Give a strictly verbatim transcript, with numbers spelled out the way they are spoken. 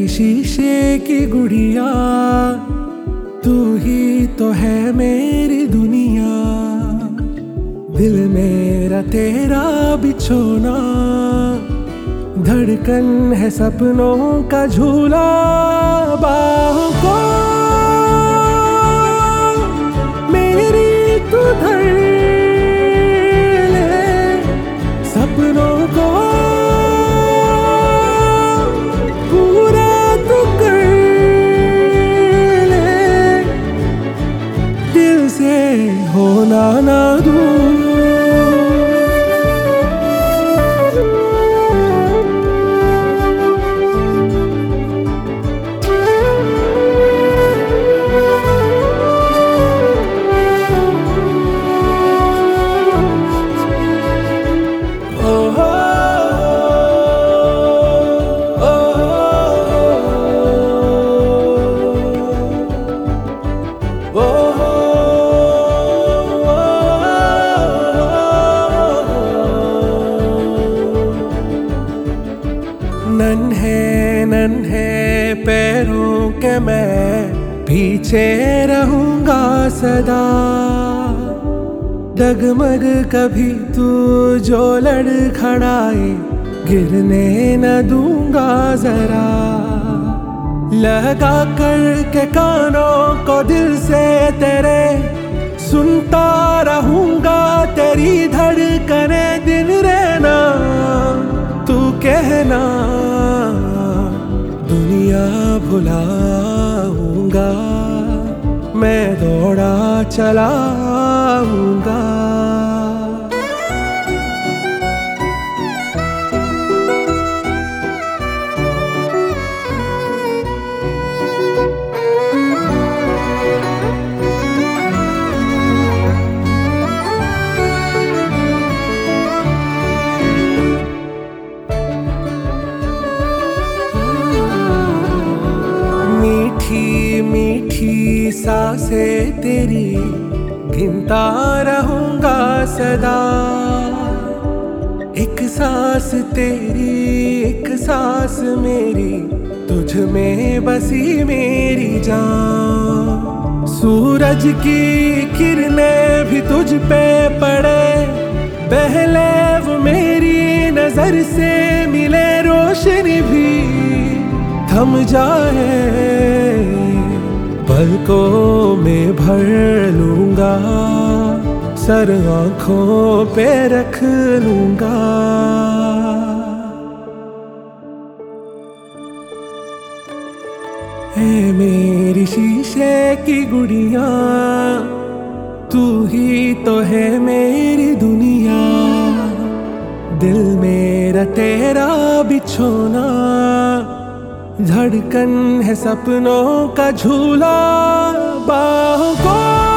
शीशे की गुड़िया, तू ही तो है मेरी दुनिया। दिल मेरा तेरा बिछोना, धड़कन है सपनों का झूला। बाहों को मेरी तू धर ले, सपनों को पूरा तू कर ले। दिल से होना ना दूर, नन्हे नन्हे पैरों के मैं पीछे रहूंगा सदा। डगमग कभी तू जो लड़खड़ाए, गिरने न दूंगा जरा। लगा कर के कानों को दिल से तेरे, सुनता रहूंगा तेरी धड़कने। दिन रहना तू कहना, दुनिया भुलाऊंगा, मैं दौड़ा चलाऊंगा। मीठी मीठी सांसें तेरी गिनता रहूंगा सदा। एक सांस तेरी एक सांस मेरी, तुझ में बसी मेरी जान। सूरज की किरणें भी तुझ पे पड़े, पहले वो मेरी नजर से मिले। रोशनी भी थम जाए, पलकों में भर लूंगा, सर आंखों पे रख लूंगा। है मेरी शीशे की गुड़िया, तू ही तो है मेरी दुनिया। दिल मेरा तेरा बिछोना, धड़कन है सपनों का झूला। बाहों को